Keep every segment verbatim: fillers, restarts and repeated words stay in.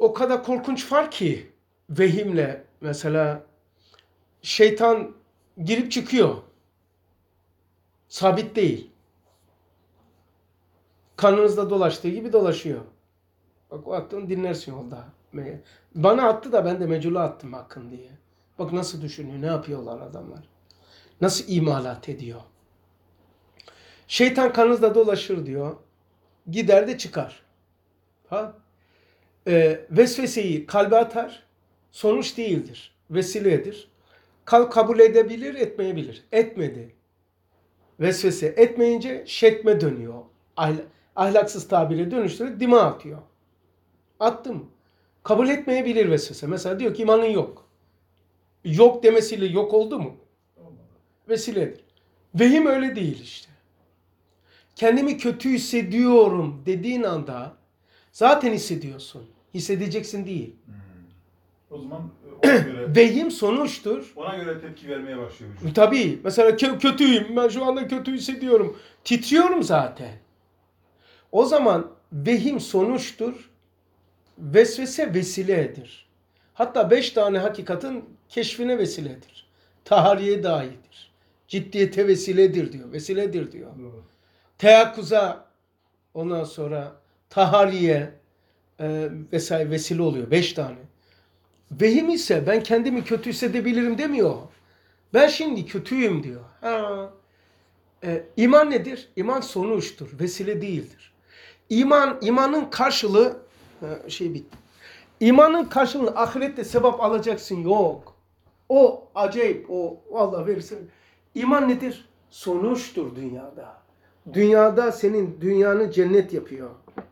o kadar korkunç var ki vehimle mesela şeytan girip çıkıyor. Sabit değil. Kanınızda dolaştığı gibi dolaşıyor. Bak o attığını dinlersin yolda. Bana attı da ben de Mecnun'a attım Hakkın diye. Bak nasıl düşünüyor, ne yapıyorlar adamlar. Nasıl imalat ediyor. Şeytan kanınızda dolaşır diyor. Gider de çıkar. Ha? Ee, vesveseyi kalbe atar. Sonuç değildir. Vesiledir. Kalp kabul edebilir, etmeyebilir. Etmedi. Vesvese etmeyince şetme dönüyor. Ahl ahlaksız tabire dönüştürüp dima atıyor. Attım. Kabul etmeyebilir vesvese. Mesela diyor ki imanın yok. Yok demesiyle yok oldu mu? Vesiledir. Vehim öyle değil işte. Kendimi kötü hissediyorum dediğin anda zaten hissediyorsun. Hissedeceksin değil. Hmm. O zaman ona göre vehim sonuçtur. Ona göre tepki vermeye başlıyor vücut. Tabii. Mesela kötüyüm. Ben şu anda kötü hissediyorum. Titriyorum zaten. O zaman vehim sonuçtur. Vesvese vesiledir. Hatta beş tane hakikatin keşfine vesiledir. Tahariye dahidir. Ciddiyete vesiledir diyor. Vesiledir diyor. Doğru. Teyakkuza ondan sonra tahariye e, vesaire vesile oluyor. Beş tane. Vehim ise ben kendimi kötü hissedebilirim demiyor. Ben şimdi kötüyüm diyor. Ha. E, iman nedir? İman sonuçtur. Vesile değildir. İman, imanın karşılığı ha, şey bitti. İmanın karşılığını ahirette sevap alacaksın yok. O acayip, o Allah verirsin. İman nedir? Sonuçtur dünyada. Dünyada senin dünyanı cennet yapıyor.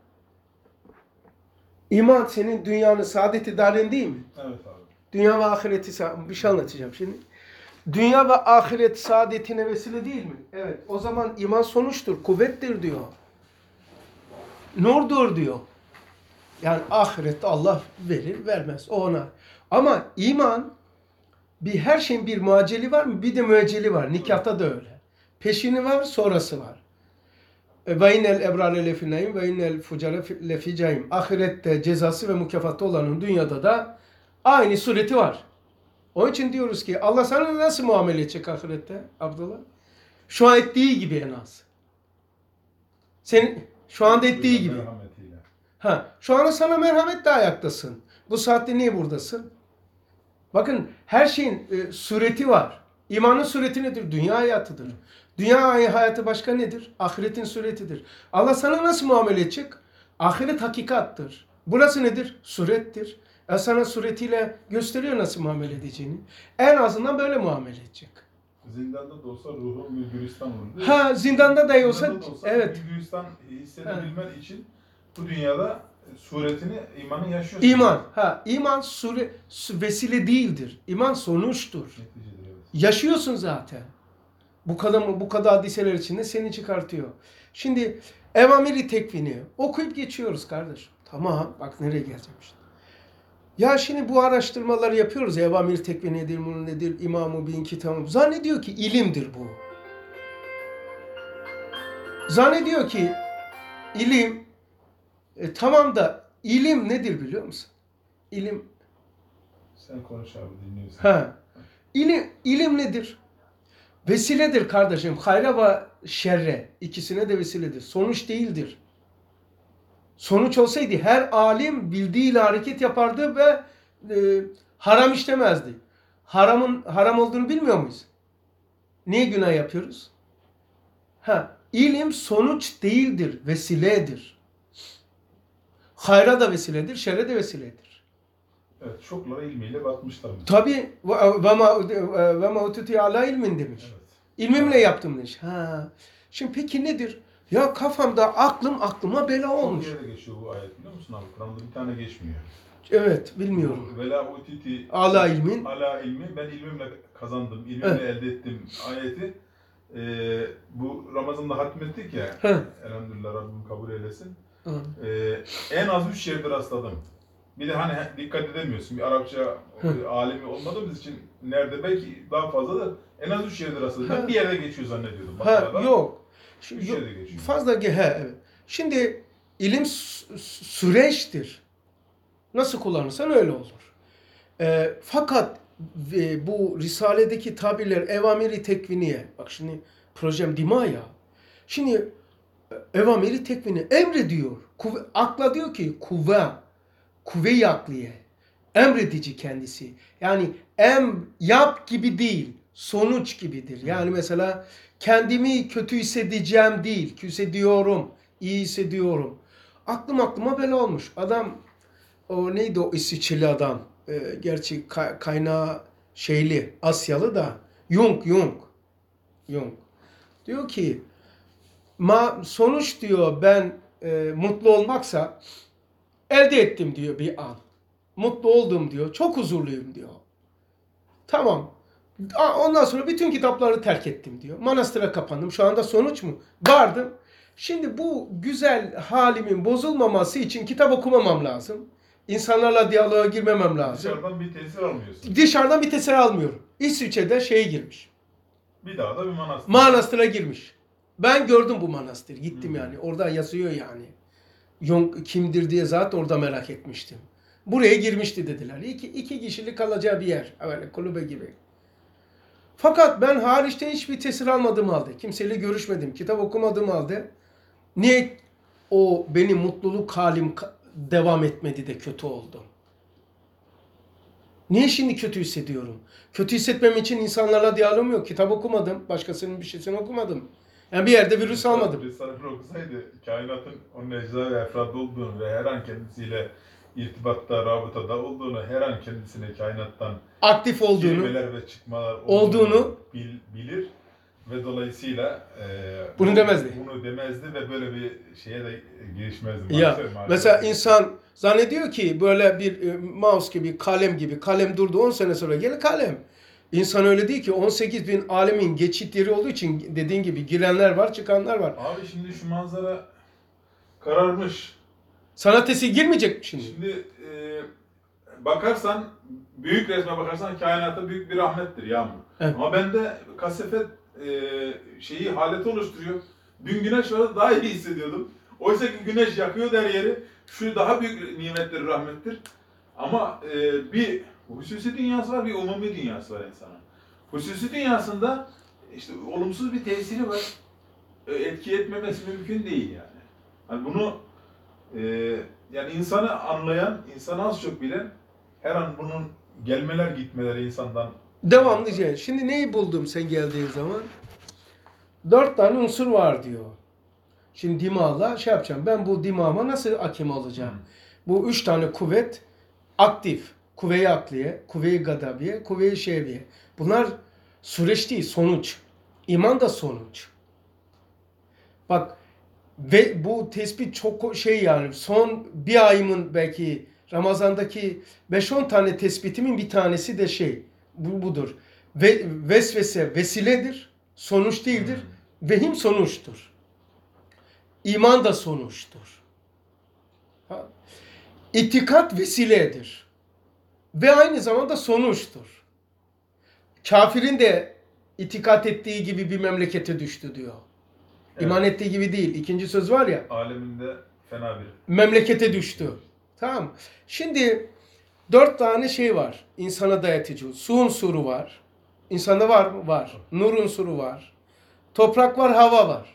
İman senin dünyanı saadet daren değil mi? Evet abi. Dünya ve ahireti bir şey anlatacağım şimdi. Dünya ve ahiret saadetine vesile değil mi? Evet. O zaman iman sonuçtur, kuvvettir diyor. Nurdur diyor. Yani ahirette Allah verir, vermez. O ona. Ama iman bir her şeyin bir muaceli var mı? Bir de müecceli var. Nikahta da öyle. Peşini var, sonrası var. Ve innel ebrare lefi naim ve innel fucare lefi cahim. Ahirette cezası ve mükafatı olanın dünyada da aynı sureti var. Onun için diyoruz ki Allah sana nasıl muamele edecek ahirette Abdullah? Şu an ettiği gibi en az. Senin şu anda ettiği gibi. Ha, şu anda sana merhametle ayaktasın. Bu saatte niye buradasın? Bakın her şeyin e, sureti var. İmanın sureti nedir? Dünya hayatıdır. Dünya hayatı başka nedir? Ahiretin suretidir. Allah sana nasıl muamele edecek? Ahiret hakikattır. Burası nedir? Surettir. E sana suretiyle gösteriyor nasıl muamele edeceğini. En azından böyle muamele edecek. Zindanda da olsa ruhun bir gülistan olur. Ha, zindanda dahi olsa, Zindanda da olsa evet. bir gülistan hissedebilmen için bu dünyada suretini, imanı yaşıyorsun. İman, ha, iman sure, vesile değildir. İman sonuçtur. Neticede, evet. Yaşıyorsun zaten. Bu kadar bu kadar hadiseler içinde seni çıkartıyor. Şimdi evamiri tekvini okuyup geçiyoruz kardeş. Tamam, bak nereye geleceğim işte. Ya şimdi bu araştırmaları yapıyoruz. Evamir tekvini nedir, bunun nedir, İmam-ı Bin kitabı. Zannediyor ki ilimdir bu. Zannediyor ki ilim e, tamam da ilim nedir biliyor musun? İlim Sen konuş abi, dinliyorsun. ha. İlim ilim nedir? Vesiledir kardeşim. Hayra ve şerre ikisine de vesiledir. Sonuç değildir. Sonuç olsaydı her alim bildiğiyle hareket yapardı ve e, haram işlemezdi. Haramın haram olduğunu bilmiyor muyuz? Niye günah yapıyoruz? Ha, ilim sonuç değildir, vesiledir. Hayra da vesiledir, şerre de vesiledir. Evet, çokları ilmiyle bakmışlar. Tabii ve ma ututi ala ilmin demiş. Evet. İlmimle yaptım demiş. Ha. Şimdi peki nedir? Ya kafamda aklım aklıma bela olmuş. Çok yerde geçiyor bu ayet, biliyor musun abi? Kur'an'da bir tane geçmiyor. Evet, bilmiyorum. Vela utiti Ala ilmin. Ala ilmi, ben ilmimle kazandım, ilmimle Evet. elde ettim ayeti. E, bu Ramazan'da hatmettik ya. Hı. Elhamdülillah Rabbim kabul eylesin. Hı. E, en az üç yerde rastladım. Bir de hani dikkat edemiyorsun. Bir Arapça e, alemi olmadığımız için nerede belki daha fazla da en az üç yerde rastladım. Ben bir yerde geçiyor zannediyordum. Ha, yok. Üç Yok. yerde geçiyor. Fazla he, evet. Şimdi ilim sü- süreçtir. Nasıl kullanırsan öyle olur. E, fakat e, bu Risale'deki tabirler evamiri tekviniye. Bak şimdi projem dima ya. Şimdi e, evamiri tekvini emrediyor. Kuvve, akla diyor ki kuvve, kuvve-i akliye. Emredici kendisi. Yani em yap gibi değil, sonuç gibidir. Yani mesela kendimi kötü hissedeceğim değil, kötü hissediyorum, iyi hissediyorum. Aklım aklıma böyle olmuş. Adam o neydi o İsviçreli adam? Ee, gerçi ka- kaynağı şeyli, Asyalı da Jung, Jung. Jung. Diyor ki ma sonuç diyor ben e, mutlu olmaksa elde ettim diyor bir an. Mutlu oldum diyor. Çok huzurluyum diyor. Tamam. Ondan sonra bütün kitapları terk ettim diyor. Manastıra kapandım. Şu anda sonuç mu? Vardım. Şimdi bu güzel halimin bozulmaması için kitap okumamam lazım. İnsanlarla diyaloğa girmemem lazım. Dışarıdan bir tesir almıyorsun. Dışarıdan bir tesir almıyorum. İsviçre'de şeye girmiş. Bir daha da bir manastır. Manastıra girmiş. Ben gördüm bu manastır. Gittim Hmm. yani. Orada yazıyor yani. Jung kimdir diye zaten orada merak etmiştim. Buraya girmişti dediler. İki, iki kişilik kalacağı bir yer. Öyle kulübe gibi. Fakat ben hariçte hiçbir tesir almadığım halde, kimseyle görüşmedim, kitap okumadığım halde niye o benim mutluluk halim devam etmedi de kötü oldum? Niye şimdi kötü hissediyorum? Kötü hissetmem için insanlarla diyalogum yok. Kitap okumadım, başkasının bir şeysini okumadım. Yani bir yerde virüs almadım. Risale-i okusaydı kainatın o necza ve efrad olduğunu ve her an kendisiyle irtibatta, rabıtada olduğunu, her an kendisine kainattan Aktif olduğunu, girmeler ve çıkmalar olduğunu, olduğunu bil, bilir ve dolayısıyla e, bunu demezdi. Bunu demezdi ve böyle bir şeye de girişmezdi. Ya Maalesef, maalesef. mesela insan zannediyor ki böyle bir e, mouse gibi, kalem gibi, kalem durdu on sene sonra gelir kalem. İnsan öyle değil ki on sekiz bin alemin geçit yeri olduğu için dediğin gibi girenler var, çıkanlar var. Abi şimdi şu manzara kararmış. Sanat eseri girmeyecek mi şimdi? Şimdi e, bakarsan, büyük resme bakarsan kainata büyük bir rahmettir yağmur. Evet. Ama bende kasefet e, şeyi haleti oluşturuyor. Dün güneş vardı daha iyi hissediyordum. Oysa ki güneş yakıyor her yeri. Şu daha büyük nimettir, rahmettir. Ama e, bir hususi dünyası var, bir umumi dünyası var insanın. Hususi dünyasında işte olumsuz bir tesiri var. E, etki etmemesi mümkün değil yani. Hani bunu e, yani insanı anlayan, insanı az çok bilen her an bunun gelmeler gitmeleri insandan Devamlı şey. Şimdi neyi buldum sen geldiğin zaman? Dört tane unsur var diyor. Şimdi dimağla şey yapacağım. Ben bu dimağıma nasıl hakim olacağım? Hı. Bu üç tane kuvvet aktif. Kuvve-i akliye, kuvve-i gadabiye, kuvve-i şehviye. Bunlar süreç değil, sonuç. İman da sonuç. Bak ve bu tespit çok şey yani son bir ayımın belki Ramazan'daki beş on tane tespitimin bir tanesi de şey bu budur. Ve vesvese vesiledir, sonuç değildir. Hmm. Vehim sonuçtur. İman da sonuçtur. Ha? İtikat vesiledir. Ve aynı zamanda sonuçtur. Kafirin de itikat ettiği gibi bir memlekete düştü diyor. Evet. İman ettiği gibi değil. İkinci söz var ya. aleminde fena bir. Memlekete düştü. Tamam. Şimdi dört tane şey var. İnsana dayatıcı. Su unsuru var. İnsanda var mı? Var. Nur unsuru var. Toprak var, hava var.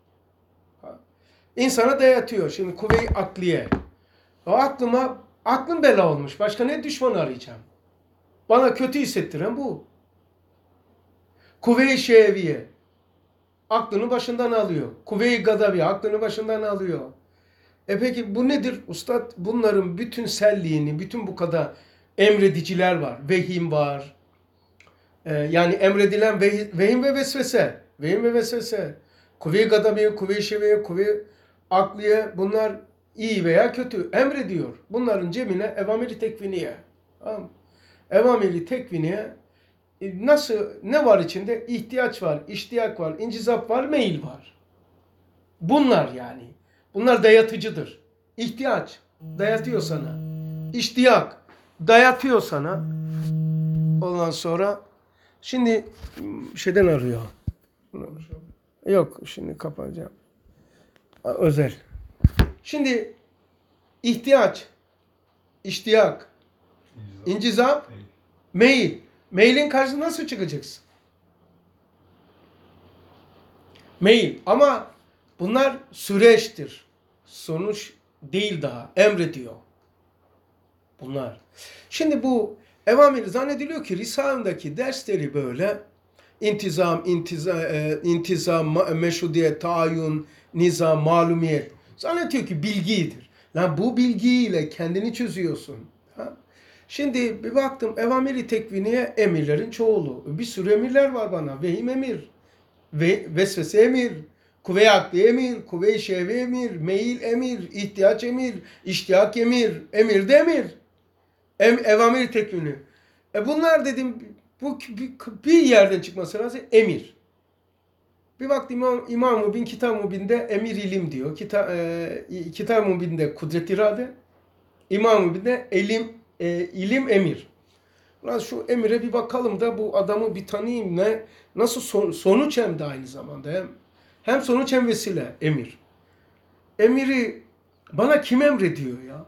İnsana dayatıyor. Şimdi kuvve-i akliye. O aklıma, aklım bela olmuş. Başka ne düşman arayacağım? Bana kötü hissettiren bu. Kuvve-i şehviye. Aklını başından alıyor. Kuvve-i gadabiye. Aklını başından alıyor. E peki bu nedir? Ustad bunların bütün selliğini, bütün bu kadar emrediciler var. Vehim var. Ee, yani emredilen vehim, vehim ve vesvese. Vehim ve vesvese. Kuvve-i gadabiye, kuvve-i şeviye, kuvve-i akliye bunlar iyi veya kötü emrediyor. Bunların cemine evamiri tekviniye. Tamam. Evamiri tekviniye nasıl, ne var içinde? İhtiyaç var, iştiyak var, incizap var, meyil var. Bunlar yani. Bunlar dayatıcıdır. İhtiyaç dayatıyor sana. İştiyak dayatıyor sana. Ondan sonra şimdi şeyden arıyor. Yok şimdi kapatacağım. Özel. Şimdi ihtiyaç iştiyak, incizam, Değil. meyil. Meylin karşısına nasıl çıkacaksın? Meyil. Ama bunlar süreçtir. Sonuç değil daha. Emrediyor. Bunlar. Şimdi bu evamir zannediliyor ki Risale'deki dersleri böyle intizam, intiza, e, intizam, ma- meşrutiyet, tayin, nizam, malumiyet. Zannediyor ki bilgidir. Lan bu bilgiyle kendini çözüyorsun. Ha? Şimdi bir baktım evamiri tekviniye emirlerin çoğulu. Bir sürü emirler var bana. Vehim emir, ve vesvese emir, kuvve-i akli emir, kuvve-i şehvi emir, meyil emir, ihtiyaç emir, iştiyak emir, emir de emir. Em, evamiri tekvini. E bunlar dedim bu bir, bir yerden çıkması lazım. Emir. Bir baktım İmam, İmam Mubin Kitab-ı Mubin'de emir ilim diyor. Kita, e, Kitab-ı Mubin'de kudret irade. İmam Mubin'de elim, e, ilim emir. Ulan şu emire bir bakalım da bu adamı bir tanıyayım ne nasıl son, sonuç hem de aynı zamanda hem hem sonuç hem vesile emir. Emiri bana kim emrediyor ya?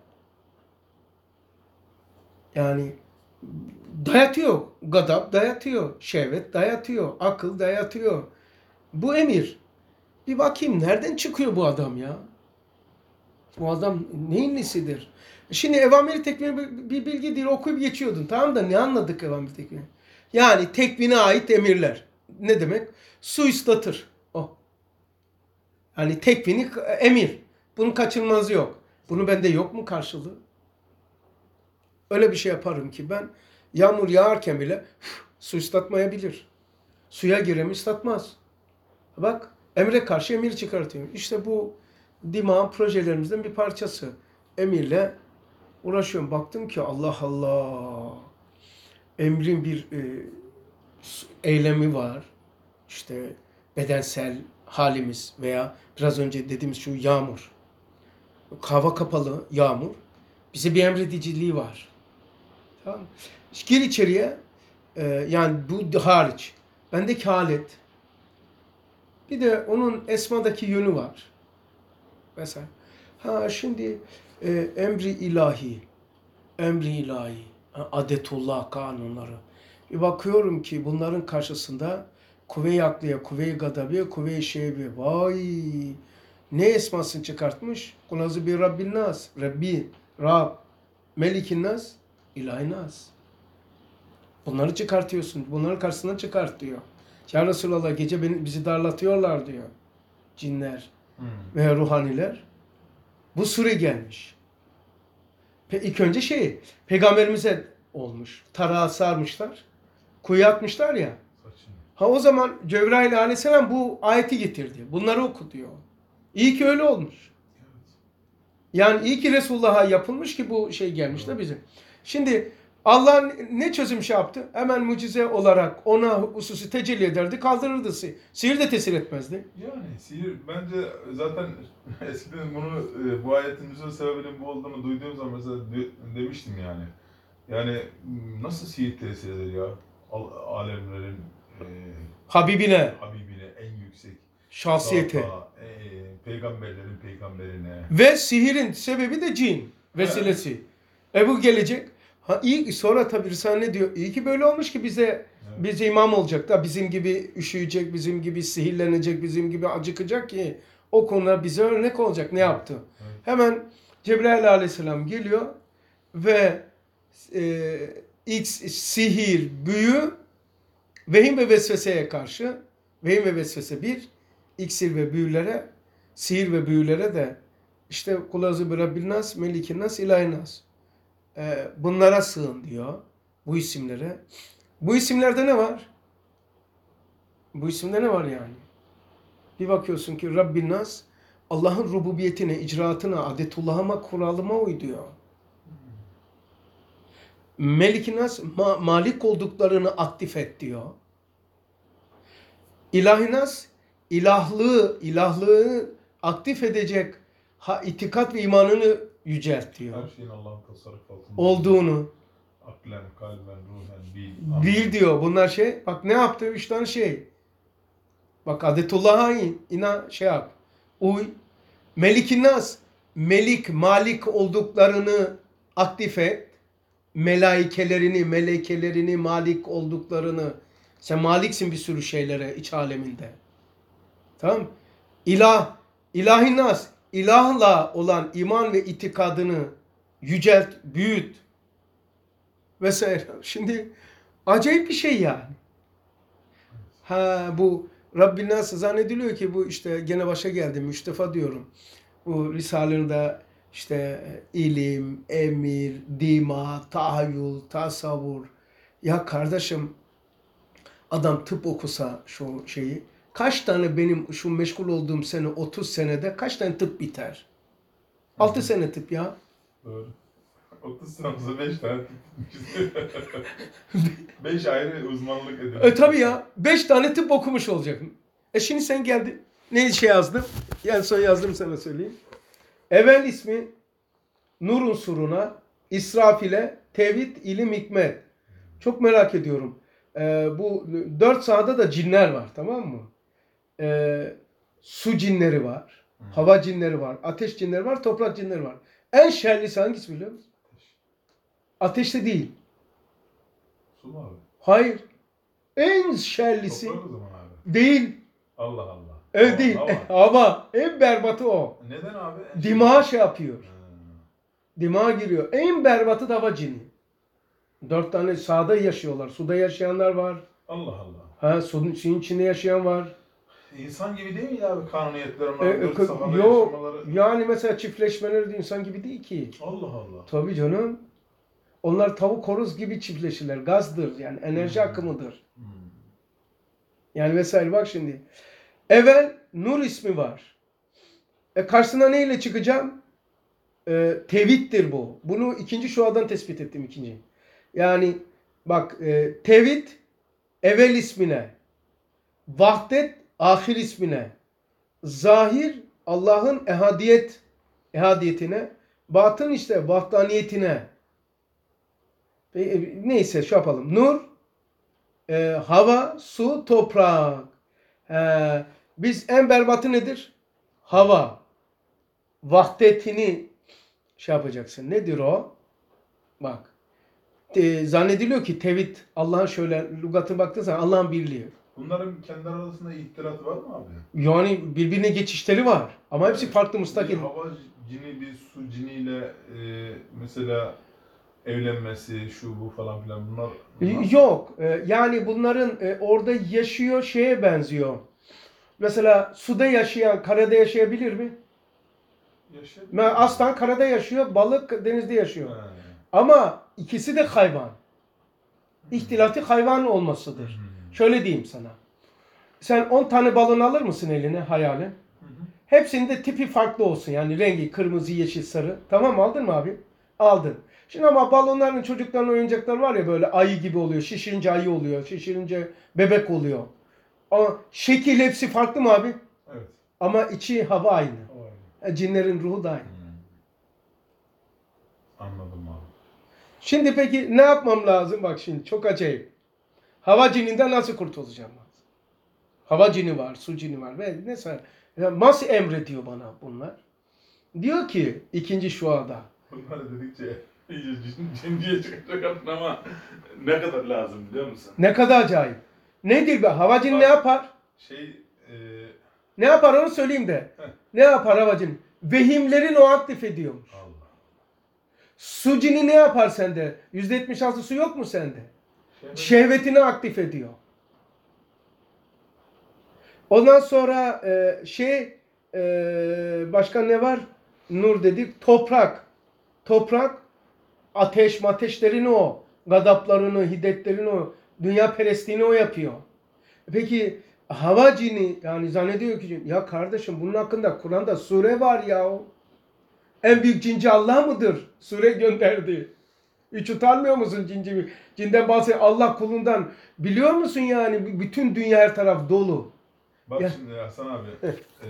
Yani dayatıyor. Gadap dayatıyor. Şehvet dayatıyor. Akıl dayatıyor. Bu emir. Bir bakayım nereden çıkıyor bu adam ya? Bu adam neyin nesidir? Şimdi evamiri tekvini bir, bir bilgi değil okuyup geçiyordun. Tamam da ne anladık evamiri tekvini? Yani tekvine ait emirler. Ne demek? Su ıslatır. O. Yani tekvini emir. Bunun kaçınılmazı yok. Bunun bende yok mu karşılığı? Öyle bir şey yaparım ki ben yağmur yağarken bile su ıslatmayabilir. Suya girem ıslatmaz. Bak emre karşı emir çıkartıyor. İşte bu dimağın projelerimizden bir parçası. Emirle uğraşıyorum. Baktım ki Allah Allah emrin bir e, eylemi var. İşte bedensel halimiz veya biraz önce dediğimiz şu yağmur. Hava kapalı yağmur. Bize bir emrediciliği var. Tamam mı? Gir içeriye e, yani bu hariç. Bendeki alet. Bir de onun esmadaki yönü var. Mesela. Ha şimdi e, emri ilahi. Emri ilahi. Ha, adetullah kanunları. Bir bakıyorum ki bunların karşısında kuvve-i akliye, kuvve-i gadabiye, kuvve-i şehviye. Vay! Ne esmasını çıkartmış? Kulazı bir Rabbin nas. Rabbi, Rab, Melikin nas, ilahi nas. Bunları çıkartıyorsun. Bunların karşısına çıkart diyor. Ya Resulallah gece beni, bizi darlatıyorlar diyor. Cinler Hmm. ve ruhaniler. Bu sure gelmiş. Pe ilk önce şey, peygamberimize olmuş. Tarağı sarmışlar. Kuyu atmışlar ya. Saçını. Ha o zaman Cebrail aleyhisselam bu ayeti getirdi. Bunları oku diyor. İyi ki öyle olmuş. Evet. Yani iyi ki Resulullah'a yapılmış ki bu şey gelmiş de bizim. Şimdi Allah ne çözüm şey yaptı? Hemen mucize olarak ona hususi tecelli ederdi, kaldırırdı. Si- Sihir de tesir etmezdi. Yani sihir bence zaten eskiden bunu e, bu ayetin nüzul sebebinin bu olduğunu duyduğum zaman mesela de- demiştim yani. Yani m, nasıl sihir tesir eder ya? Al- Alemlerin e, Habibine, Habibine en yüksek şahsiyete. zata, e, peygamberlerin peygamberine. Ve sihirin sebebi de cin vesilesi. E bu gelecek. Ha iyi sonra tabii Risale ne diyor? İyi ki böyle olmuş ki bize Evet. bize imam olacak da bizim gibi üşüyecek, bizim gibi sihirlenecek, bizim gibi acıkacak ki o konuda bize örnek olacak. Ne yaptı? Evet. Hemen Cebrail aleyhisselam geliyor ve e, ilk sihir, büyü, vehim ve vesveseye karşı, vehim ve vesvese bir, iksir ve büyülere, sihir ve büyülere de işte kulazı bir Rabbin nas, melikin nas, ilahin nas. Ee, bunlara sığın diyor. Bu isimlere. Bu isimlerde ne var? Bu isimde ne var yani? Bir bakıyorsun ki Rabbin nas, Allah'ın rububiyetine, icraatına, adetullah'ıma, kuralıma uy diyor. Melik-i nas, ma- malik olduklarını aktif et diyor. İlahi nas, ilahlığı, ilahlığı aktif edecek ha, itikat ve imanını yücelt diyor. Her şeyin Allah'ın tasarrufu altında Olduğunu aklen, kalben, ruhen, bil. bil diyor. Bunlar şey, bak ne yaptı? Üç tane şey. Bak adetullah'a in, ina şey yap. Uy. Melik-i nas, melik, malik olduklarını aktif et. Melaikelerini, melekelerini, malik olduklarını. Sen maliksin bir sürü şeylere iç aleminde. Tamam mı? İlah, ilahi nas, ilahla olan iman ve itikadını yücelt, büyüt vesaire. Şimdi acayip bir şey yani. Ha bu Rabbin Nas zannediliyor ki bu işte gene başa geldi Müstefa diyorum. Bu Risale'nde işte ilim, emir, dima, tahayyül, tasavvur. Ya kardeşim adam tıp okusa şu şeyi kaç tane benim şu meşgul olduğum sene otuz senede kaç tane tıp biter? altı sene tıp ya. Doğru. otuz senemize beş tane beş ayrı uzmanlık edin. E tabi ya. beş tane tıp okumuş olacaksın. E şimdi sen geldin. Ne şey yazdın? Yani son yazdım sana söyleyeyim. Evvel ismi nur unsuruna, İsrafil'e, tevhid, ilim, hikmet. Çok merak ediyorum. Ee, bu dört sahada da cinler var, tamam mı? Ee, su cinleri var, hava cinleri var, ateş cinleri var, toprak cinleri var. En şerlisi hangisi biliyor musun? Ateşte değil. Su mu abi? Hayır. En şerlisi Toprak o zaman abi. değil. Allah Allah. Evet Hava, değil. hava. Hava. En berbatı o. Neden abi? Dimağa şey yapıyor. Ha. Dimağa giriyor. En berbatı da hava cini. Dört tane sahada yaşıyorlar. Suda yaşayanlar var. Allah Allah. Ha, suyun, suyun içinde yaşayan var. İnsan gibi değil mi abi kanuniyetler onlar? E, dört e, safhada yok. yaşamaları. Yani mesela çiftleşmeleri de insan gibi değil ki. Allah Allah. Tabii canım. Onlar tavuk horoz gibi çiftleşirler. Gazdır yani enerji Hmm. akımıdır. Hmm. Yani vesaire bak şimdi. Evvel Nur ismi var. E karşısına neyle çıkacağım? E, tevhiddir bu. Bunu ikinci şuadan tespit ettim ikinci. Yani bak e, tevhid evvel ismine, vahdet ahir ismine, zahir Allah'ın ehadiyet ehadiyetine, batın işte vahdaniyetine. E, neyse şu yapalım. Nur, e, hava, su, toprak. E, biz en berbatı nedir? Hava. Vahdetini şey yapacaksın. Nedir o? Bak. E, zannediliyor ki tevhid Allah'ın şöyle lügatına baktığın zaman Allah'ın birliği. Bunların kendi arasında ihtilatı var mı abi? Yani birbirine geçişleri var. Ama hepsi farklı müstakil. Bir hava cini bir su ciniyle e, mesela evlenmesi, şu bu falan filan bunlar... bunlar... Yok. E, yani bunların e, orada yaşıyor şeye benziyor. Mesela suda yaşayan karada yaşayabilir mi? Yaşayabilir. Aslan karada yaşıyor, balık denizde yaşıyor. He. Ama ikisi de hayvan. İhtilati hayvan olmasıdır. Hmm. Şöyle diyeyim sana. Sen on tane balon alır mısın eline hayalin? Hı hı. Hepsinin de tipi farklı olsun. Yani rengi kırmızı, yeşil, sarı. Tamam mı? Aldın mı abi? Aldın. Şimdi ama balonların çocukların oyuncakları var ya böyle ayı gibi oluyor. Şişirince ayı oluyor. Şişirince bebek oluyor. Ama şekil hepsi farklı mı abi? Evet. Ama içi hava aynı. O aynı. E, Cinlerin ruhu da aynı. Hmm. Anladım abi. Şimdi peki ne yapmam lazım? Bak şimdi çok acayip. Hava cininden nasıl kurtulacağım? Hava cini var, su cini var ve neyse. Ya nasıl emrediyor bana bunlar? Diyor ki ikinci şuada. Bunları dedikçe iyice cin, cin diye çıkacak adın ama ne kadar lazım biliyor musun? Ne kadar acayip. Nedir be? Hava cini ne yapar? Şey... E... Ne yapar onu söyleyeyim de. Heh. Ne yapar hava cini? Vehimlerin o aktif ediyormuş. Allah. Su cini ne yapar sende? yüzde yetmiş altı su yok mu sende? Şehvet. Şehvetini aktif ediyor. Ondan sonra e, şey e, başka ne var? Nur dedik. Toprak. Toprak ateş mateşlerini o. Gadaplarını, hiddetlerini o. Dünya perestliğini o yapıyor. Peki hava cini yani zannediyor ki ya kardeşim bunun hakkında Kur'an'da sure var ya. En büyük cinci Allah mıdır? Sure gönderdi. Hiç utanmıyor musun cinci? Cinden bahsediyor. Allah kulundan. Biliyor musun yani bütün dünya her taraf dolu. Bak Ya. şimdi Hasan abi, Evet. e,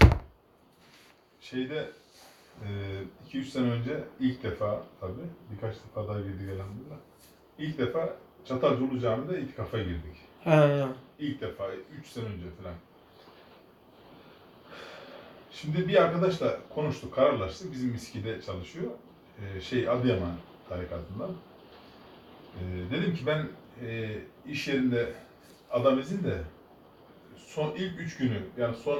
şeyde iki üç sene önce ilk defa tabii birkaç defa daha girdik elhamdülillah. İlk defa Çatalcalı Camii'de itikafa girdik. Ha. İlk defa üç sene önce falan. Şimdi bir arkadaşla konuştuk, kararlaştık. Bizim miskide çalışıyor. e, şey Adıyaman tarikatından. E, dedim ki ben e, iş yerinde adam izin de son ilk üç günü yani son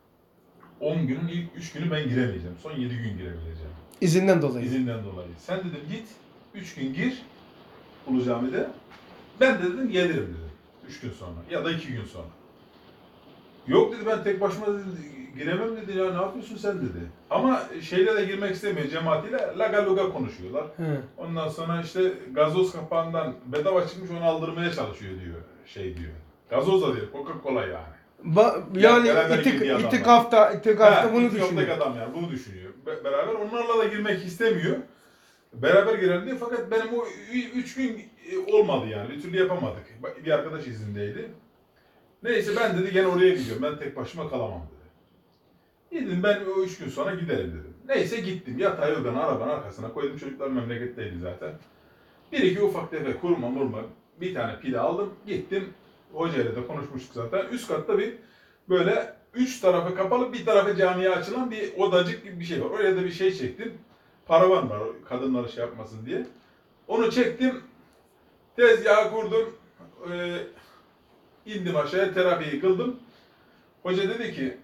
on günün ilk üç günü ben giremeyeceğim. Son yedi gün girebileceğim. İzinden dolayı. İzinden dolayı. Sen dedim git üç gün gir Ulu Cami'de. Ben de dedim gelirim dedim. üç gün sonra ya da iki gün sonra. Yok dedi ben tek başıma dedi, giremem dedi ya ne yapıyorsun sen dedi. Ama şeyle de girmek istemiyor cemaatiyle laga luga konuşuyorlar. He. Ondan sonra işte gazoz kapağından bedava çıkmış onu aldırmaya çalışıyor diyor şey diyor. Gazoz da diyor Coca-Cola yani. Ba- Ya, yani beraber itik, girdiği adamlar. itikafta, itikafta Ha, bunu İtiyop'taki düşünüyor. adam yani bunu düşünüyor. Be- beraber onlarla da girmek istemiyor. Beraber girelim diye fakat benim o ü- üç gün e, olmadı yani bir türlü yapamadık. Bir arkadaş izindeydi. Neyse ben dedi gene oraya gidiyorum ben tek başıma kalamam dedi. Dedim ben o üç gün sonra giderim dedim. Neyse gittim yatağı yorganı arabanın arkasına koydum çocuklar memleketteydi zaten. Bir iki ufak tefek kurma murma bir tane pide aldım gittim. Hocayla da konuşmuştuk zaten. Üst katta bir böyle üç tarafı kapalı bir tarafı camiye açılan bir odacık gibi bir şey var. Oraya da bir şey çektim. Paravan var kadınları şey yapmasın diye. Onu çektim. Tezgahı kurdum. Ee, indim aşağıya terapiyi kıldım. Hoca dedi ki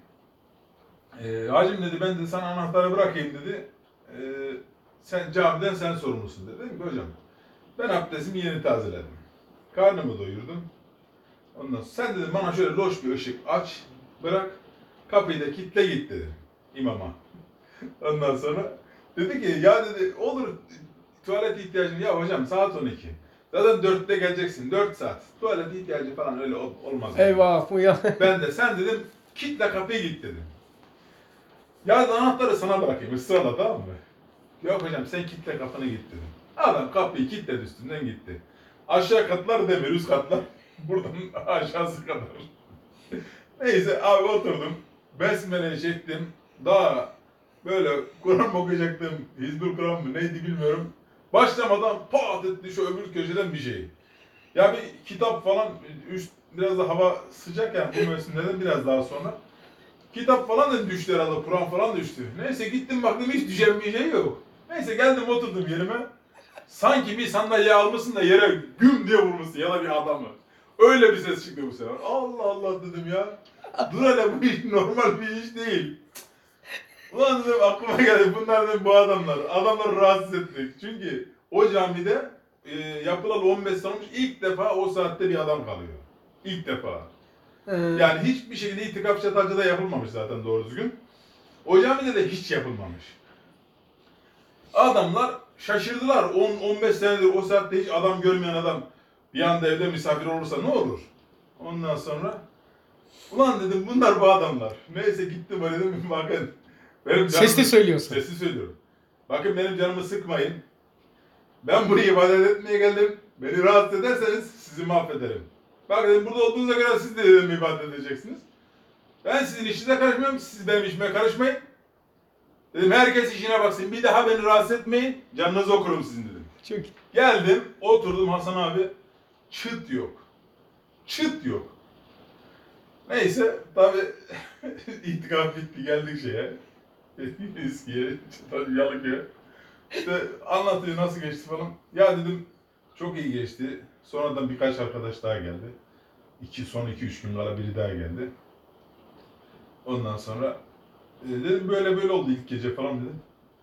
e, hacım dedi ben de sana anahtarı bırakayım dedi. E, sen camiden sen sorumlusun dedi. Dedim ki hocam ben abdestimi yeni tazeledim. Karnımı doyurdum. Ondan sonra sen dedim bana şöyle loş bir ışık aç, bırak, kapıyı da kilitle git dedi imama. Ondan sonra dedi ki ya dedi olur tuvalet ihtiyacın ya hocam saat on iki. Zaten dörtte geleceksin dört saat. Tuvalet ihtiyacı falan öyle ol- olmaz. Eyvah bu ya. Ben de sen dedim kilitle kapıyı git dedim. Ya da anahtarı sana bırakayım ısrarla tamam mı? Yok hocam sen kilitle kapını git dedim. Adam kapıyı kilitledi üstünden gitti. Aşağı katlar demir üst katlar buradan aşağısı kadar. Neyse abi oturdum. Besmele'yi çektim. Daha böyle Kur'an okuyacaktım. Hizbul Kur'an mı neydi bilmiyorum. Başlamadan pat etti şu öbür köşeden bir şey. Ya bir kitap falan üst biraz da hava sıcak yani bu mevsimlerden biraz daha sonra. Kitap falan da düştü herhalde. Kur'an falan düştü. Neyse gittim baktım hiç düşen bir şey yok. Neyse geldim oturdum yerime. Sanki bir sandalye almışsın da yere güm diye vurmuşsun ya da bir adamı. Öyle bir ses çıktı bu sefer. Allah Allah dedim ya. Dur hele bu iş normal bir iş değil. Ulan dedim aklıma geldi bunlar dedim bu adamlar. Adamları rahatsız ettik. Çünkü o camide e, yapılalı on beş sene olmuş ilk defa o saatte bir adam kalıyor. İlk defa. Ee, Yani hiçbir şekilde itikaf Çatalca'da yapılmamış zaten doğru düzgün. O camide de hiç yapılmamış. Adamlar şaşırdılar. on on beş senedir o saatte hiç adam görmeyen adam bir anda evde misafir olursa ne olur? Ondan sonra ulan dedim bunlar bu adamlar. Neyse gittim öyle dedim bakın. Benim canımı, Sesli söylüyorsun. Sesli söylüyorum. Bakın benim canımı sıkmayın. Ben buraya ibadet etmeye geldim. Beni rahatsız ederseniz sizi mahvederim. Bak dedim burada olduğunuza göre siz de dedim ibadet edeceksiniz. Ben sizin işinize karışmıyorum, siz benim işime karışmayın. Dedim herkes işine baksın, bir daha beni rahatsız etmeyin, canınızı okurum sizin dedim. Çok Geldim, oturdum Hasan abi, çıt yok. Çıt yok. Neyse, tabi itikaf bitti, geldik şeye. Eskiye, Yalıköy'e. İşte anlatıyor nasıl geçti falan. Ya dedim, çok iyi geçti. Sonradan birkaç arkadaş daha geldi. İki, son iki üç gün kala biri daha geldi. Ondan sonra e, dedim böyle böyle oldu ilk gece falan dedim.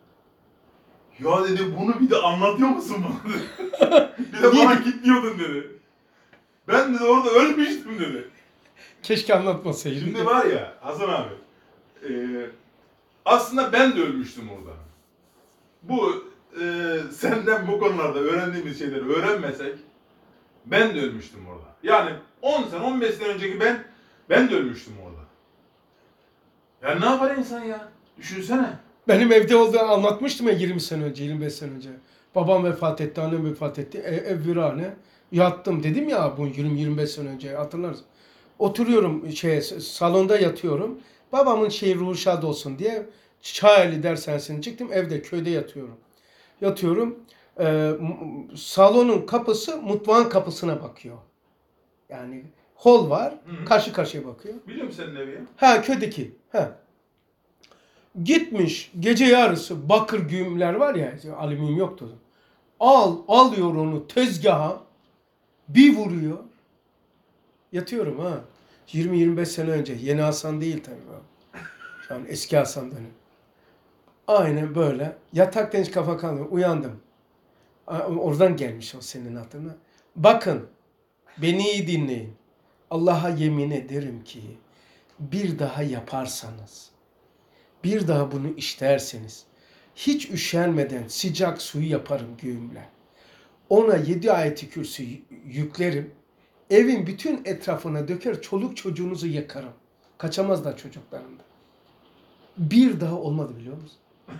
Ya dedi bunu bir de anlatıyor musun bana dedi. Bir de bana gitmiyordun dedi. Ben dedi orada ölmüştüm dedi. keşke anlatmasaydın. Şimdi var ya Hasan abi. E, aslında ben de ölmüştüm orada. Bu e, senden bu konularda öğrendiğimiz şeyleri öğrenmesek ben de ölmüştüm orada. Yani on sene on beş sene önceki ben ben de ölmüştüm orada. Ya ne yapar insan ya? Düşünsene. Benim evde olduğunu anlatmıştım ya yirmi sene önce, yirmi beş sene önce. Babam vefat etti, annem vefat etti. E, ev virane. Yattım dedim ya bu yirmi yirmi beş sene önce hatırlarsın. Oturuyorum şey salonda yatıyorum. Babamın şey ruhu şad olsun diye Çayeli dershanesine çıktım. Evde köyde yatıyorum. Yatıyorum. E, m- salonun kapısı mutfağın kapısına bakıyor. Yani hol var. Hı hı. Karşı karşıya bakıyor. Biliyor musun senin evi ya? Ha köydeki. Ha. Gitmiş gece yarısı bakır güğümler var ya, alüminyum yoktu. Al, alıyor onu tezgaha, bir vuruyor. Yatıyorum ha. yirmi yirmi beş sene önce. Yeni Hasan değil tabii. Şu an eski Hasan'danım. Aynen böyle. Yataktan hiç kafa kalmıyor. Uyandım. Oradan gelmiş o senin hatırına. Bakın, beni iyi dinleyin. Allah'a yemin ederim ki bir daha yaparsanız, bir daha bunu işlerseniz, hiç üşenmeden sıcak suyu yaparım güğümle. Ona yedi ayeti kürsü yüklerim. Evin bütün etrafına döker, çoluk çocuğunuzu yakarım. Kaçamazlar çocuklarında. Bir daha olmadı biliyor musun?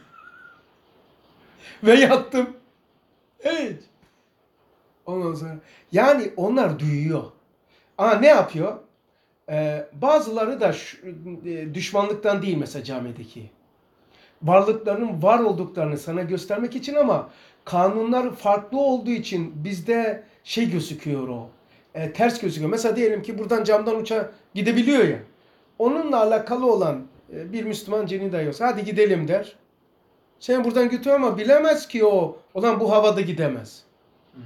Ve yattım. Evet. Ondan sonra, yani onlar duyuyor. Ama ne yapıyor? Ee, bazıları da şu, e, düşmanlıktan değil mesela camideki. Varlıklarının var olduklarını sana göstermek için, ama kanunlar farklı olduğu için bizde şey gözüküyor o. E, ters gözüküyor. Mesela diyelim ki buradan camdan uçağa gidebiliyor ya. Onunla alakalı olan e, bir Müslüman cini dayıyorsa hadi gidelim der. Sen buradan götür ama bilemez ki o. Olan bu havada gidemez. Hmm.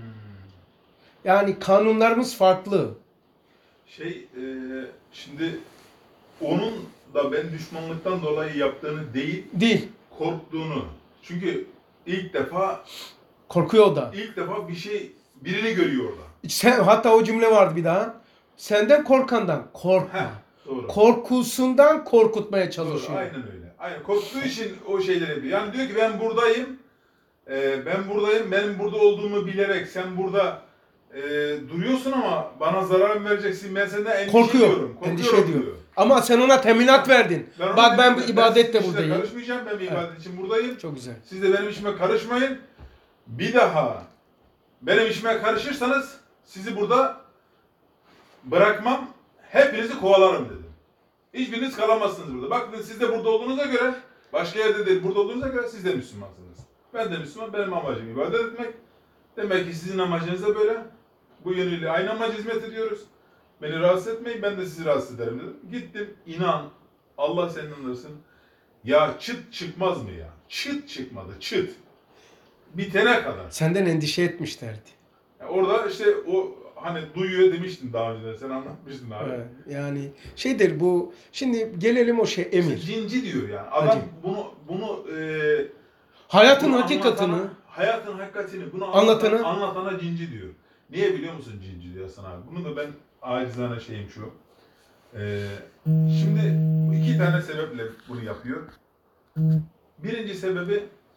Yani kanunlarımız farklı. Şey, e, şimdi onun da ben düşmanlıktan dolayı yaptığını değil, Değil. korktuğunu. Çünkü ilk defa Korkuyor o da. ilk defa bir şey, birini görüyor orada. Sen, hatta o cümle vardı bir daha. Senden korkandan korkma. Heh, doğru. Korkusundan korkutmaya Doğru, çalışıyor. aynen öyle. Aynen, korktuğu için o şeyleri yapıyor. Yani diyor ki ben buradayım, e, ben buradayım, benim burada olduğumu bilerek sen burada e, duruyorsun ama bana zarar mı vereceksin? Ben senden endişe Korkuyor. ediyorum. Endişe korkuyorum ediyor. diyor. Ama sen ona teminat verdin. ona Bak ben bu dedim, ibadetle sizin işine buradayım. karışmayacağım, ben bir Evet. ibadet için buradayım. Çok güzel. Siz de benim işime karışmayın. Bir daha benim işime karışırsanız sizi burada bırakmam, hepinizi kovalarım dedim. Hiçbiriniz kalamazsınız burada. Bakın siz de burada olduğunuza göre, başka yerde değil, burada olduğunuza göre siz de Müslümansınız. Ben de Müslüman, benim amacım ibadet etmek. Demek ki sizin amacınız da böyle. Bu yönüyle aynı amaca hizmet ediyoruz. Beni rahatsız etmeyin, ben de sizi rahatsız ederim dedim. Gittim, inan, Allah senin anlarsın. Ya çıt çıkmaz mı ya? Çıt çıkmadı, çıt. Bitene kadar. Senden endişe etmişlerdi. Ya orada işte o hani duyuyor demiştin daha önce de, sen anlatmıştın abi. Evet, yani şeydir bu. Şimdi gelelim o şey emir. İşte cinci diyor yani. Adam Hacı. bunu bunu e, Hayatın bunu hakikatini. anlatana- hayatın hakikatini bunu Anlatana- anlatana, anlatana cinci diyor. Niye biliyor musun cinci diyor Hasan abi? Bunu da ben acizane şeyim şu. E, şimdi bu iki tane sebeple bunu yapıyor. Birinci sebebi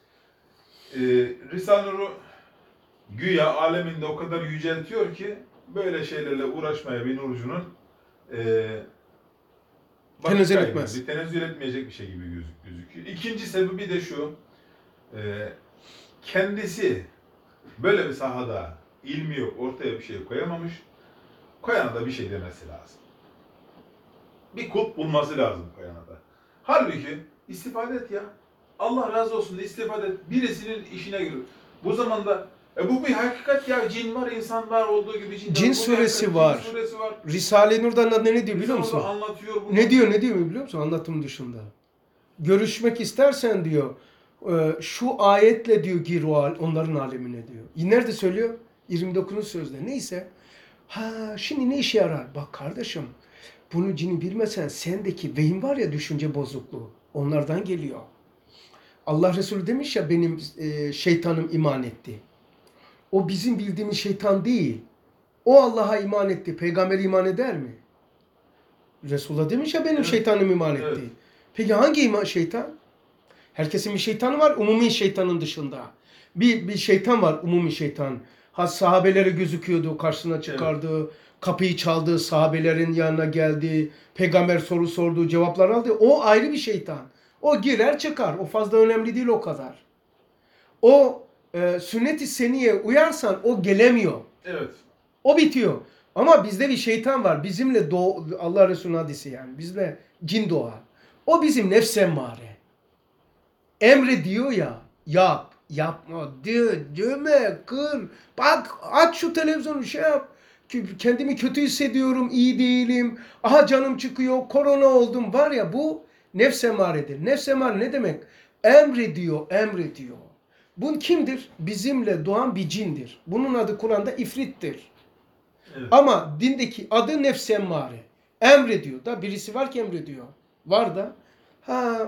e, Risale-i Nur güya aleminde o kadar yüceltiyor ki böyle şeylerle uğraşmaya bir nurcunun e, Tenezzül başka etmez. bir tenezzül etmeyecek bir şey gibi gözük- gözüküyor. İkinci sebebi de şu, e, kendisi böyle bir sahada ilmi yok, ortaya bir şey koyamamış, koyana da bir şey demesi lazım. Bir kulp bulması lazım koyana da. Halbuki istifade et ya. Allah razı olsun da istifade et. Birisinin işine giriyor. Bu zamanda e bu bir hakikat ya, cin var, insan var, olduğu gibi cin, Cin Bu bir suresi hakikat, var. Cin suresi var. Risale-i Nur'dan da ne diyor biliyor musun? Orada anlatıyor bunu. Ne diyor ne diyor biliyor musun anlatım dışında? Görüşmek istersen diyor e, şu ayetle diyor gir o al- onların alemine diyor. Nerede söylüyor? yirmi dokuzuncu sözde. Neyse. Ha şimdi ne işe yarar? Bak kardeşim bunu cini bilmesen sendeki vehim var ya, düşünce bozukluğu. Onlardan geliyor. Allah Resulü demiş ya benim e, şeytanım iman etti. O bizim bildiğimiz şeytan değil. O Allah'a iman etti. Peygamber iman eder mi? Resulullah demiş ya benim Evet. şeytanım iman etti. Evet. Peki hangi iman şeytan? Herkesin bir şeytanı var umumi şeytanın dışında. Bir, bir şeytan var umumi şeytan. Ha sahabelere gözüküyordu, karşısına çıkardı, kapıyı çaldı, sahabelerin yanına geldi, peygamber soru sordu, cevaplar aldı. O ayrı bir şeytan. O girer çıkar. O fazla önemli değil o kadar. O e, sünnet-i seniye uyarsan o gelemiyor. Evet. O bitiyor. Ama bizde bir şeytan var. Bizimle doğ Allah Resulü'nün hadisi yani. Bizle cin doğar. O bizim nefs emmare. Emre diyor ya, yap, yapma, diyor, dövme, kır. Bak aç şu televizyonu şey yap. Kendimi kötü hissediyorum, iyi değilim. Aha canım çıkıyor, korona oldum. Var ya bu nefs emaredir. Nefs emare ne demek? Emrediyor, emrediyor. Bu kimdir? Bizimle doğan bir cindir. Bunun adı Kur'an'da ifrittir. Evet. Ama dindeki adı nefs emmare. Emrediyor da birisi var ki emrediyor. Var da ha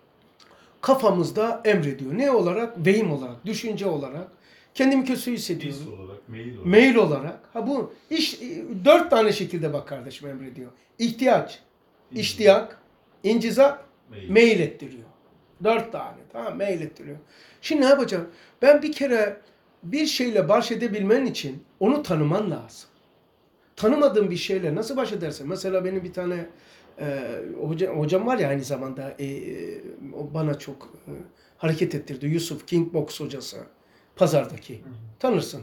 kafamızda emrediyor. Ne olarak? Vehim olarak, düşünce olarak. Kendimi kötü hissediyorum. His olarak, mail olarak. Mail olarak. Ha bu iş dört tane şekilde bak kardeşim emrediyor. İhtiyaç, iştiyak, incizak, Mail. mail ettiriyor. Dört tane. Tamam, mail ettiriyor. Şimdi ne yapacağım? Ben bir kere bir şeyle baş edebilmen için onu tanıman lazım. Tanımadığın bir şeyle nasıl baş edersin? Mesela benim bir tane e, hocam, hocam var ya aynı zamanda e, e, o bana çok e, hareket ettirdi. Yusuf King Box hocası. Pazardaki. Hı hı. Tanırsın.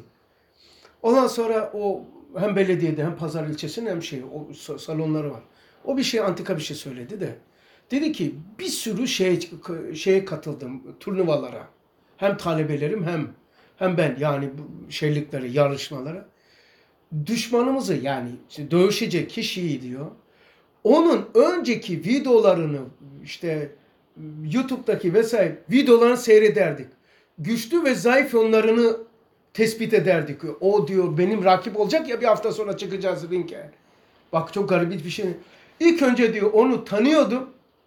Ondan sonra o hem belediyede hem pazar ilçesinin hem şey o salonları var. O bir şey antika bir şey söyledi de. Dedi ki bir sürü şey şeye katıldım turnuvalara. Hem talebelerim hem hem ben yani bu şeyliklere, yarışmalara. Düşmanımızı yani işte dövüşecek kişiyi diyor. Onun önceki videolarını işte YouTube'daki vesaire videolarını seyrederdik. Güçlü ve zayıf yönlerini tespit ederdik. O diyor benim rakip olacak ya bir hafta sonra çıkacağız ringe. Bak çok garip bir şey. İlk önce diyor onu tanıyordum.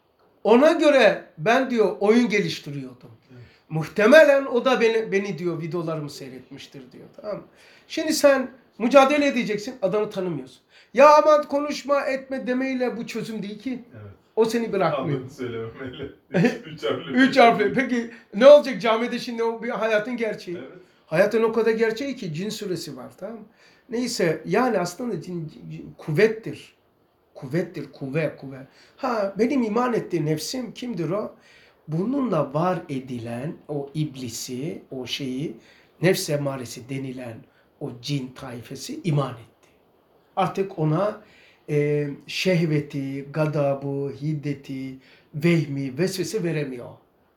Ona göre ben diyor oyun geliştiriyordum. Evet. Muhtemelen o da beni, beni diyor videolarımı seyretmiştir diyor. Tamam mı? Şimdi sen mücadele edeceksin adamı tanımıyorsun. Ya aman konuşma etme demeyle bu çözüm değil ki. Evet. O seni bırakmıyor. Anladın söylememeyle. Üç harfli. Üç harfli. Peki ne olacak camide şimdi o bir hayatın gerçeği. Evet. Hayatın o kadar gerçeği ki cin suresi var tamam mı? Neyse yani aslında cin, cin kuvvettir. Kuvvettir, kuvve, kuvve. Ha benim iman ettiğim nefsim kimdir o? Bununla var edilen o iblisi, o şeyi, nefs emaresi denilen o cin taifesi iman etti. Artık ona e, şehveti, gadabı, hiddeti, vehmi, vesvese veremiyor.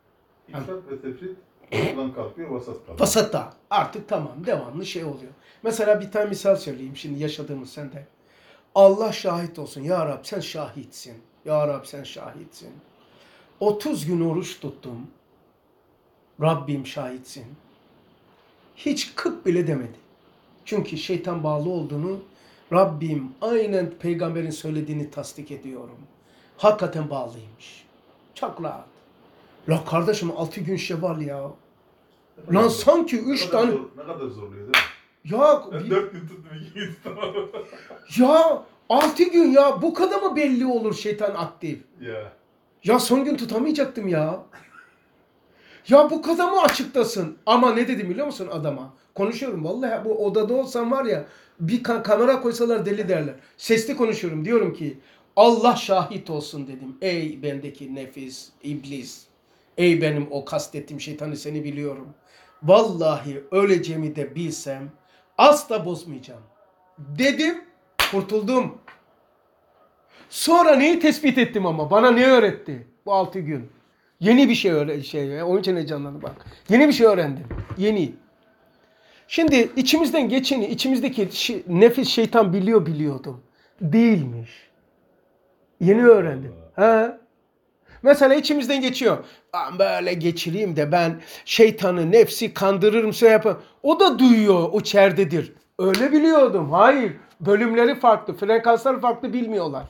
İfrat ve tefrit ortadan kalkıyor, vasat kalkıyor. Vasatta. Artık tamam, devamlı şey oluyor. Mesela bir tane misal söyleyeyim şimdi yaşadığımız sende. Allah şahit olsun. Ya Rab sen şahitsin. Ya Rab sen şahitsin. otuz gün oruç tuttum. Rabbim şahitsin. Hiç kık bile demedi. Çünkü şeytan bağlı olduğunu Rabbim aynen peygamberin söylediğini tasdik ediyorum. Hakikaten bağlıymış. Çok rahat. La kardeşim altı gün şeval ya. Lan sanki üç ne kadar tane... Zor, ne kadar zorluyor değil mi? Ya... Ben dört gün tuttum, iki gün tutamadım. Ya altı gün ya bu kadar mı belli olur şeytan aktif? Ya. Ya son gün tutamayacaktım ya. Ya bu kadar mı açıktasın? Ama ne dedim biliyor musun adama? Konuşuyorum vallahi bu odada olsam var ya bir ka- kamera koysalar deli derler. Sesli konuşuyorum diyorum ki Allah şahit olsun dedim. Ey bendeki nefis, iblis. Ey benim o kastettiğim şeytanı seni biliyorum. Vallahi öleceğimi de bilsem asla bozmayacağım. Dedim, kurtuldum. Sonra neyi tespit ettim ama? Bana ne öğretti bu altı gün? Yeni bir şey öğrendi. Şey, onun için heyecanlandım bak. Yeni bir şey öğrendim. Yeni. Şimdi içimizden geçeni, içimizdeki şey, nefis şeytan biliyor biliyordum. Değilmiş. Yeni öğrendim. Ha? Mesela içimizden geçiyor. Ben böyle geçireyim de ben şeytanı, nefsi kandırırım, şey yaparım. O da duyuyor, o içeridedir. Öyle biliyordum. Hayır. Bölümleri farklı, frekanslar farklı bilmiyorlar.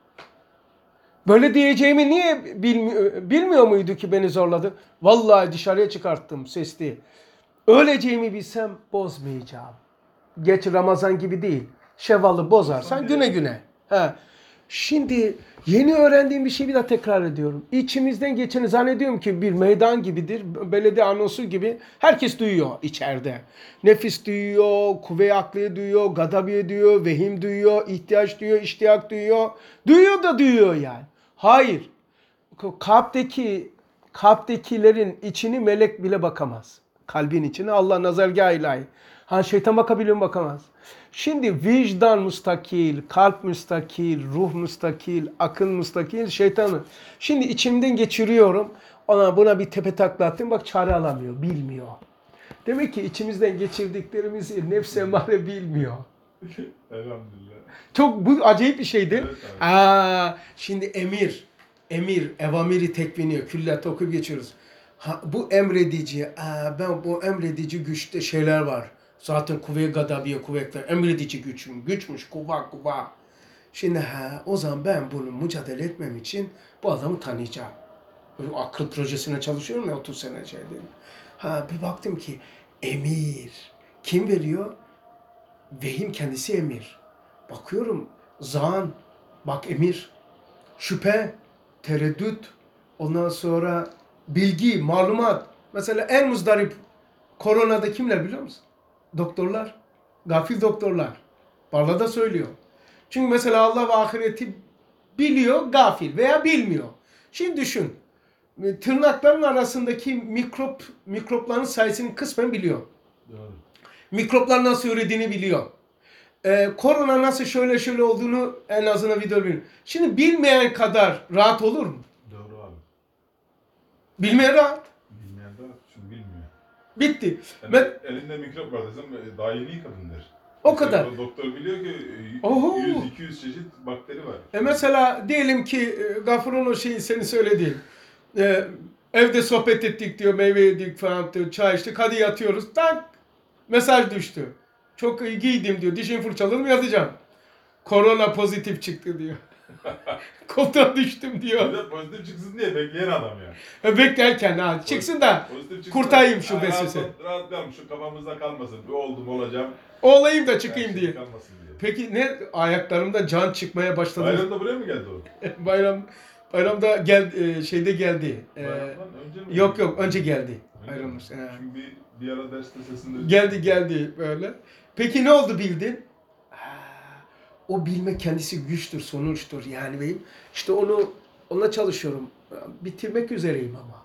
Böyle diyeceğimi niye bilmiyor, bilmiyor muydu ki beni zorladı? Vallahi dışarıya çıkarttım sesli. Öleceğimi bilsem bozmayacağım. Geç Ramazan gibi değil. Şevalı bozarsan güne güne. Ha. Şimdi yeni öğrendiğim bir şeyi bir daha tekrar ediyorum. İçimizden geçeni zannediyorum ki bir meydan gibidir. Belediye anonsu gibi. Herkes duyuyor içeride. Nefis duyuyor, kuvve-i akliye duyuyor, gadabiye duyuyor, vehim duyuyor, ihtiyaç duyuyor, iştiyak duyuyor. Duyuyor da duyuyor yani. Hayır. Kalpteki, kalptekilerin içini melek bile bakamaz. Kalbin içine Allah nazargâh ilahi. Ha şeytan bakabiliyor mu? Bakamaz. Şimdi vicdan müstakil, kalp müstakil, ruh müstakil, akıl müstakil, şeytanı. Şimdi içimden geçiriyorum. Ona buna bir tepe takla attım. Bak çare alamıyor, bilmiyor. Demek ki içimizden geçirdiklerimizi nefs emare bilmiyor. Elhamdülillah. Çok bu acayip bir şeydir. Evet, evet. Aa, şimdi emir. emir, evamiri tekviniyor. Külliyat okuyup geçiyoruz. Ha, bu emredici, aa, ben bu emredici güçte şeyler var. Zaten kuvve gadabiye kuvvetler. Emredici güçüm, güçmüş, kuva kuva. Şimdi ha, o zaman ben bunu mücadele etmem için bu adamı tanıyacağım. Böyle akıl projesine çalışıyorum ya otuz sene şey dedim. Ha, bir baktım ki emir. Kim veriyor? Vehim kendisi emir. Bakıyorum zan, bak emir. Şüphe, tereddüt, ondan sonra bilgi, malumat. Mesela en muzdarip koronada kimler biliyor musun? Doktorlar. Gafil doktorlar. Barla da söylüyor. Çünkü mesela Allah ve ahireti biliyor, gafil veya bilmiyor. Şimdi düşün. Tırnakların arasındaki mikrop mikropların sayısını kısmen biliyor. Doğru. Mikroplar nasıl ürediğini biliyor. Ee, korona nasıl şöyle şöyle olduğunu en azından video biliyor. Şimdi bilmeyen kadar rahat olur mu? Doğru abi. Bilmeyen rahat. Bilmeyen de çünkü bilmiyor. Bitti. Yani Ben, elinde mikrop var desem daha yeni yıkadın der. O kadar. Doktor, doktor biliyor ki Oho. yüz iki yüz çeşit bakteri var. e mesela diyelim ki e, Gafur'un o şeyi seni söyledi. E, evde sohbet ettik diyor, meyve yedik falan diyor, çay içtik, hadi yatıyoruz. Tak mesaj düştü. Çok iyi giydim diyor, dişimi fırçaladım yatacağım. Korona pozitif çıktı diyor. Koltuğa düştüm diyor. Bir de pozitif çıksın diye bekleyen adam ya. E, beklerken ha, çıksın da Pozitif çıksın. kurtarayım şu Ha, vesvese. rahat- Rahatlayalım şu kafamızda kalmasın. Bir oldum olacağım. olayım da Her çıkayım şey diye. kalmasın diye. Peki ne ayaklarımda can çıkmaya başladı. Bayramda buraya mı geldi o? Bayram bayramda gel e, şeyde geldi. E, Bayramdan önce mi? yok yok önce geldi. Önce Ayrılmış. mi? He. Çünkü bir, bir ara derste sesinde... Geldi geldi böyle. Peki ne oldu bildin? Ha, o bilme kendisi güçtür, sonuçtur yani benim. İşte onu ona çalışıyorum. Bitirmek üzereyim ama.